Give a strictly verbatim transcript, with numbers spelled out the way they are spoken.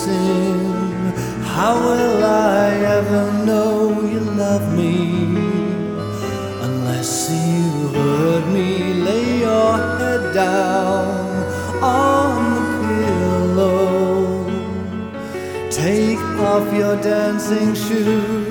sin. How will I ever know you love me unless you hurt me? Lay your head down on the pillow, take off your dancing shoes.